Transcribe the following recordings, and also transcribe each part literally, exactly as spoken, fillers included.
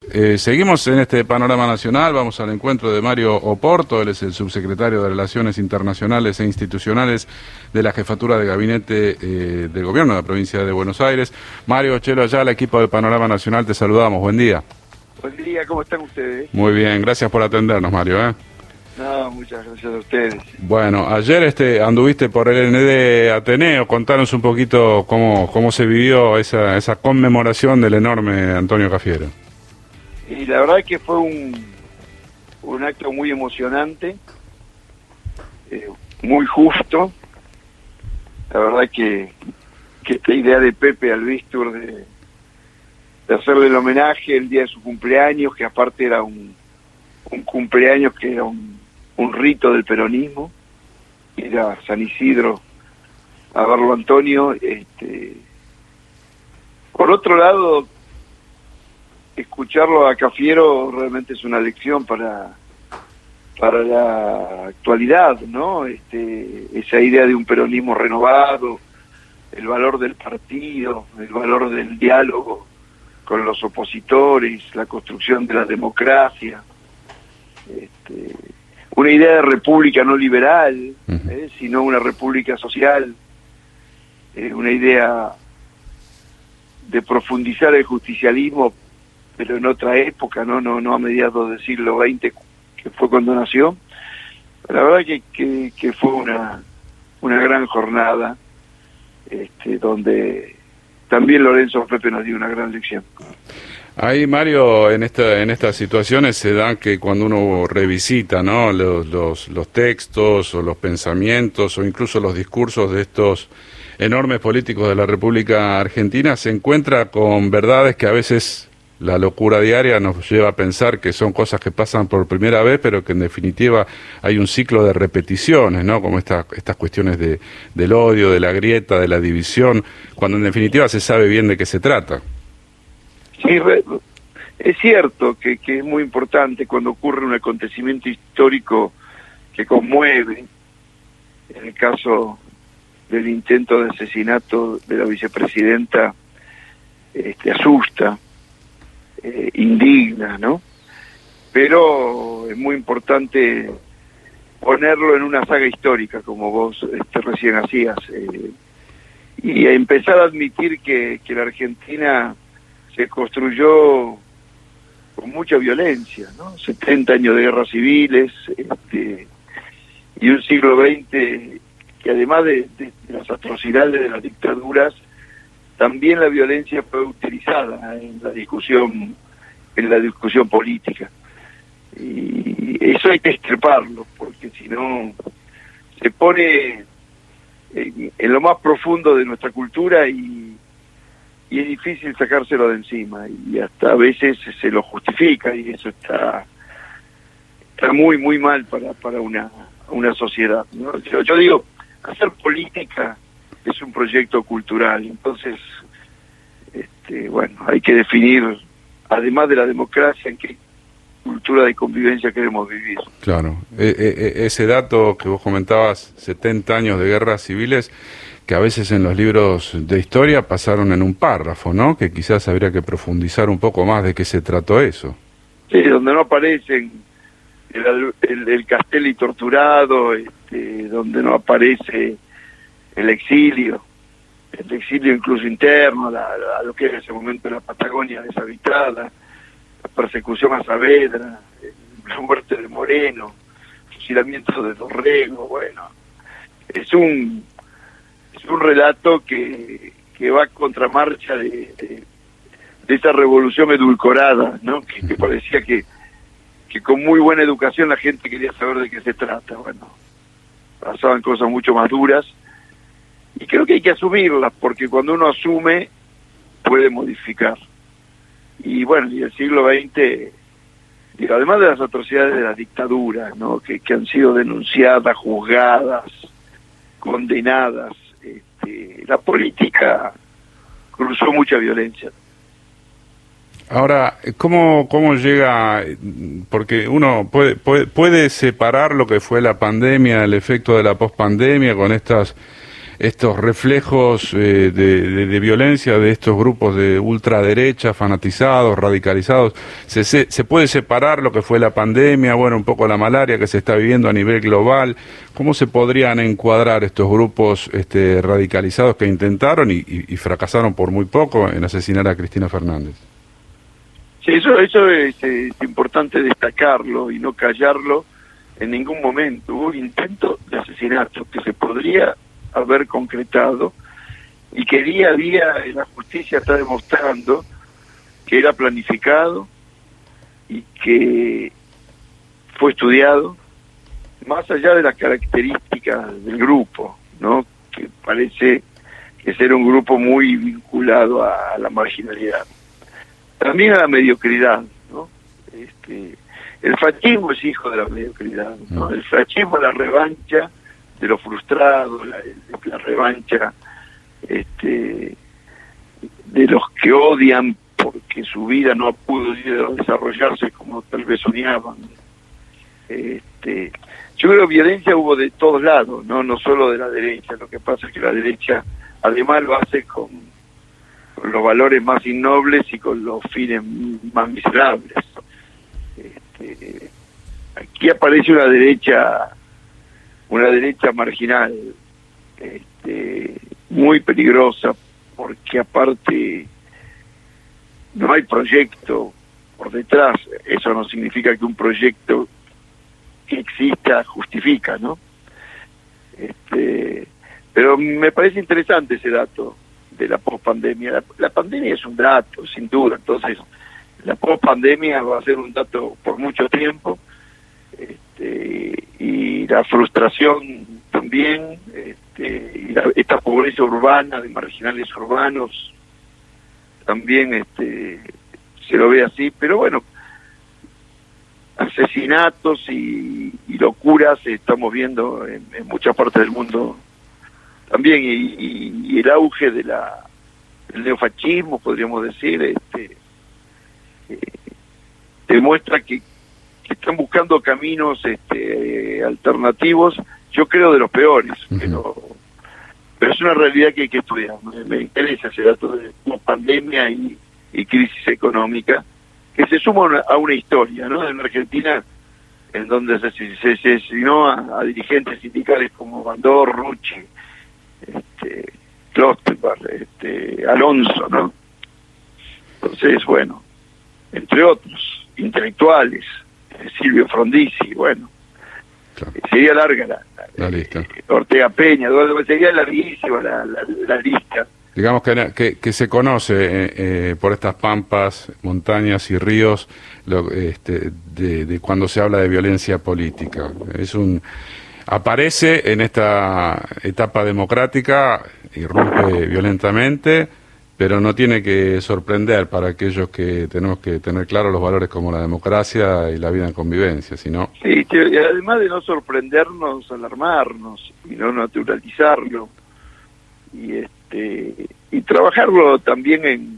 Eh, seguimos en este panorama nacional, vamos al encuentro de Mario Oporto, él es el subsecretario de Relaciones Internacionales e Institucionales de la Jefatura de Gabinete eh, del Gobierno de la Provincia de Buenos Aires. Mario, Chelo allá, el equipo del Panorama Nacional, te saludamos, buen día. Buen día, ¿cómo están ustedes? Muy bien, gracias por atendernos, Mario. ¿eh? No, muchas gracias a ustedes. Bueno, ayer este anduviste por el N D Ateneo, contanos un poquito cómo, cómo se vivió esa, esa conmemoración del enorme Antonio Cafiero. Y la verdad es que fue un, un acto muy emocionante, eh, muy justo. La verdad es que, que esta idea de Pepe Albistur de, de hacerle el homenaje el día de su cumpleaños, que aparte era un, un cumpleaños que era un, un rito del peronismo, ir a San Isidro a verlo a Antonio. Este, por otro lado, escucharlo a Cafiero realmente es una lección para para la actualidad, ¿no? Este, esa idea de un peronismo renovado, el valor del partido, el valor del diálogo con los opositores, la construcción de la democracia, este, una idea de república no liberal, uh-huh. eh, sino una república social, eh, una idea de profundizar el justicialismo, pero en otra época, no no no a mediados del siglo veinte, que fue cuando nació. La verdad que, que, que fue una una gran jornada, este, donde también Lorenzo Pepe nos dio una gran lección. Ahí, Mario, en esta en estas situaciones se dan que cuando uno revisita, ¿no?, los, los, los textos o los pensamientos o incluso los discursos de estos enormes políticos de la República Argentina, se encuentra con verdades que a veces la locura diaria nos lleva a pensar que son cosas que pasan por primera vez, pero que en definitiva hay un ciclo de repeticiones, ¿no? Como esta, estas cuestiones de, del odio, de la grieta, de la división, cuando en definitiva se sabe bien de qué se trata. Sí, es cierto que, que es muy importante cuando ocurre un acontecimiento histórico que conmueve. En el caso del intento de asesinato de la vicepresidenta, este, asusta, eh, indigna, ¿no? Pero es muy importante ponerlo en una saga histórica, como vos este, recién hacías, eh, y empezar a admitir que, que la Argentina se construyó con mucha violencia, ¿no? setenta años de guerras civiles, este, y un siglo veinte que además de, de, de las atrocidades de las dictaduras, también la violencia fue utilizada en la discusión, en la discusión política. Y eso hay que extirparlo, porque si no se pone en, en lo más profundo de nuestra cultura y, y es difícil sacárselo de encima, y hasta a veces se lo justifica, y eso está está muy muy mal para para una una sociedad, ¿no? Yo, yo digo, hacer política es un proyecto cultural, entonces este, bueno, hay que definir, además de la democracia, en qué cultura de convivencia queremos vivir. Claro, e, e, ese dato que vos comentabas, setenta años de guerras civiles, que a veces en los libros de historia pasaron en un párrafo, ¿no? Que quizás habría que profundizar un poco más de qué se trató eso. Sí, donde no aparecen el, el, el Castelli torturado, este, donde no aparece el exilio, el exilio incluso interno, a, la, a lo que era en ese momento la Patagonia deshabitada, la persecución a Saavedra, la muerte de Moreno, fusilamiento de Dorrego. Bueno, es un es un relato que, que va a contramarcha de, de, de esa revolución edulcorada, ¿no? Que, que parecía que, que con muy buena educación la gente quería saber de qué se trata. Bueno, pasaban cosas mucho más duras, y creo que hay que asumirlas, porque cuando uno asume puede modificar. Y bueno, y el siglo veinte, digo, además de las atrocidades de las dictaduras, ¿no? que, que han sido denunciadas, juzgadas, condenadas, este, la política cruzó mucha violencia. Ahora, ¿cómo, cómo llega? Porque uno puede, puede, puede separar lo que fue la pandemia, el efecto de la pospandemia con estas estos reflejos eh, de, de, de violencia de estos grupos de ultraderecha, fanatizados, radicalizados. Se, se, se puede separar lo que fue la pandemia, bueno, un poco la malaria que se está viviendo a nivel global. ¿Cómo se podrían encuadrar estos grupos este, radicalizados que intentaron y, y, y fracasaron por muy poco en asesinar a Cristina Fernández? Sí, eso, eso es, es importante destacarlo y no callarlo en ningún momento. Hubo un intento de asesinato que se podría haber concretado y que día a día la justicia está demostrando que era planificado y que fue estudiado, más allá de las características del grupo, ¿no? Que parece que ser un grupo muy vinculado a, a la marginalidad. También a la mediocridad, ¿no? Este, el fascismo es hijo de la mediocridad, ¿no? El fascismo es la revancha de lo frustrado, la, la revancha este, de los que odian porque su vida no pudo desarrollarse como tal vez soñaban. Este, yo creo que violencia hubo de todos lados, no no solo de la derecha. Lo que pasa es que la derecha además lo hace con, con los valores más innobles y con los fines más miserables. Este, aquí aparece una derecha una derecha marginal, este, muy peligrosa, porque aparte no hay proyecto por detrás. Eso no significa que un proyecto que exista justifica, ¿no? Este, pero me parece interesante ese dato de la pospandemia. La, la pandemia es un dato, sin duda. Entonces, la pospandemia va a ser un dato por mucho tiempo. Este, y la frustración también, este, y la, esta pobreza urbana de marginales urbanos también este, se lo ve así, pero bueno, asesinatos y, y locuras estamos viendo en, en muchas partes del mundo también, y, y, y el auge de la el neofascismo, podríamos decir, este, eh, demuestra que están buscando caminos este, alternativos, yo creo de los peores, uh-huh. pero pero es una realidad que hay que estudiar. Me, me interesa ese dato de pandemia y, y crisis económica, que se suma una, a una historia, ¿no? En Argentina, en donde se, se, se asesinó a, a dirigentes sindicales como Bandor, Rucci, este, Klosterbar, este, Alonso, ¿no? Entonces, bueno, entre otros, intelectuales, Silvio Frondizi, bueno, claro. Sería larga la, la, la lista. Eh, Ortega Peña, sería larguísima la, la, la lista. Digamos que, que, que se conoce eh, eh, por estas pampas, montañas y ríos, lo, este, de, de cuando se habla de violencia política. Es un aparece en esta etapa democrática, irrumpe violentamente, pero no tiene que sorprender para aquellos que tenemos que tener claros los valores como la democracia y la vida en convivencia, sino... Sí, y además de no sorprendernos, alarmarnos y no naturalizarlo, y este y trabajarlo también en,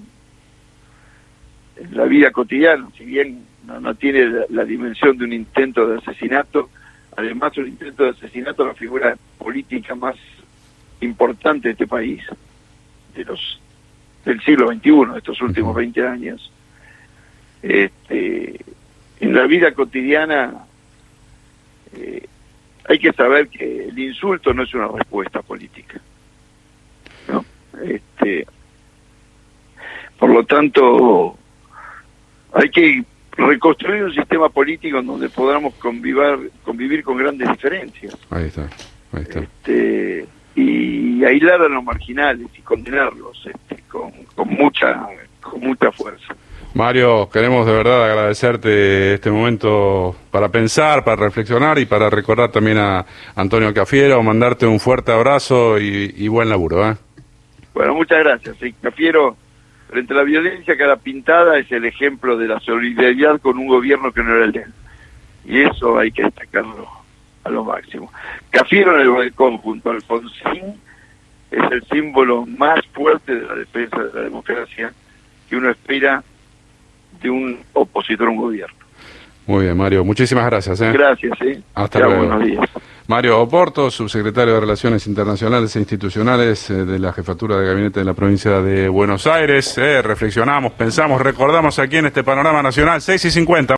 en la vida cotidiana, si bien no, no tiene la, la dimensión de un intento de asesinato. Además, un intento de asesinato es la figura política más importante de este país, de los del siglo veintiuno, de estos últimos veinte años. Este, en la vida cotidiana eh, hay que saber que el insulto no es una respuesta política, ¿no? Este, por lo tanto, hay que reconstruir un sistema político en donde podamos convivir, convivir con grandes diferencias. Ahí está, ahí está. Este, y aislar a los marginales y condenarlos este, con, con mucha con mucha fuerza. Mario, queremos de verdad agradecerte este momento para pensar, para reflexionar y para recordar también a Antonio Cafiero, mandarte un fuerte abrazo y, y buen laburo, ¿eh? Bueno, muchas gracias. Sí, Cafiero, frente a la violencia cara pintada, es el ejemplo de la solidaridad con un gobierno que no era el de él. Y eso hay que destacarlo a lo máximo. Cafiero en el balcón junto a Alfonsín es el símbolo más fuerte de la defensa de la democracia que uno espera de un opositor a un gobierno. Muy bien, Mario. Muchísimas gracias, ¿eh? Gracias, ¿eh? Hasta ya, luego. Buenos días. Mario Oporto, subsecretario de Relaciones Internacionales e Institucionales eh, de la Jefatura de Gabinete de la Provincia de Buenos Aires. Eh, reflexionamos, pensamos, recordamos aquí en este Panorama Nacional, seis y cincuenta.